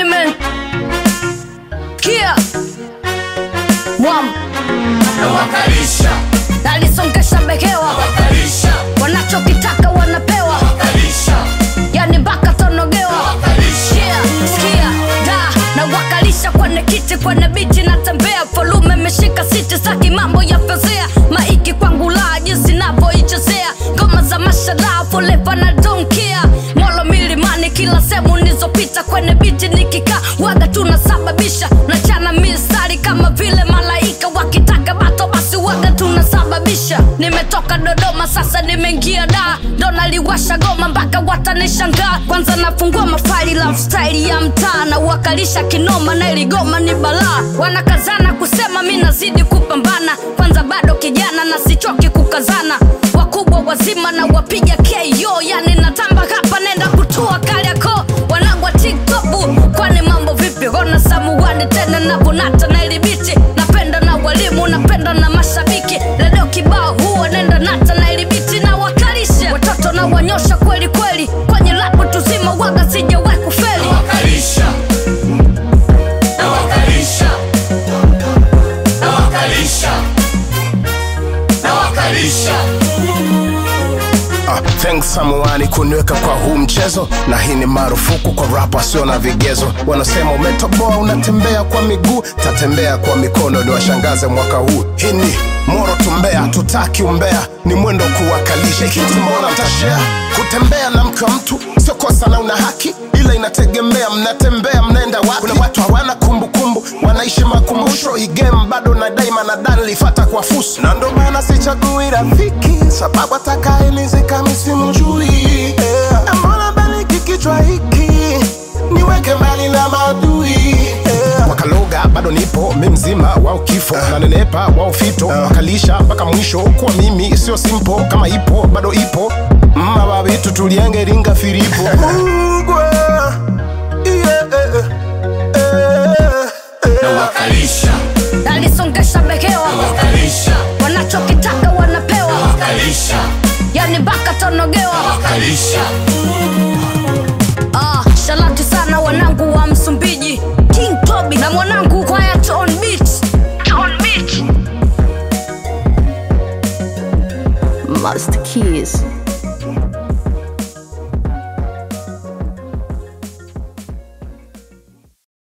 man. Kia Mwam nawakalisha, alisongesha bekewa, nawakalisha, wanachokitaka wanapewa, nawakalisha, yani mpaka tonogewa. Yeah, skia, da, nawakalisha kwenye kiti, kwenye biti natembea, volume meshika siti, saki mambo ya fezea, maiki kwangu la, jinsi navyoichezea, ngoma za mashallah, forever na don't care, molo milimani kila sehemu nizopita, kwenye biti nikika, waga tunasababisha, nachana mistari kama vile malaika, wakitaka bato basi waga tunasababisha. Nimetoka Dodoma sasa nimeingia da, ndo naliwasha goma mpaka watanishangaa, kwanza nafungua mafaili lifestyle ya mtaa, na wakalisha kinoma na iligoma ni balaa, wanakazana kusema mi nazidi kupambana, kwanza bado kijana na sichoki kukazana, wakubwa wazima na wapiga KO, yani natamba hapa nenda kutua Kariakoo, wanagwa TikTok, kwani mambo vipi, gona samuwani tena na bonata na ilibiti, napenda na walimu, napenda na mashabiki, redio kibao huo nenda nata na ilibiti, na wakalisha watoto na wanyosha kweli kweli, kwenye lapo tuzima waga sijawahi kufeli. nawakalisha, nawakalisha, nawakalisha, nawakalisha. Thanks Samuani kuniweka kwa huu mchezo, na hii ni marufuku kwa rap wasio na vigezo. Wanasema umetoboa unatembea kwa miguu, tatembea kwa mikono ni washangaze mwaka huu. Hii ni Moro Tumbea, tutaki umbea, ni mwendo kuwakalisha. Kitu mbona mtashare, kutembea na mke wa mtu sio kosa na una haki, ila inategemea mnatembea mnaenda wapi. Kuna watu hawana kumbukumbu, wanaishi makumbusho, hii game bado na daima na dan lifata kwa fusu, na ndo maana sichagui rafiki, sababu atakaye nizika simjui. Mbona baliki kichwa hiki, niweke mbali na maadui. Wakaloga bado nipo, mi mzima wao kifo, na nenepa wao fito, wakalisha mpaka mwisho, kuwa mimi sio simple, kama ipo bado ipo, mma vitu tulienge ringa firipo. Nawakalisha, Alisongesha bekewa, nawakalisha, wanachokitaka wanapewa, nawakalisha, yani mpaka tonogewa. nawakalisha.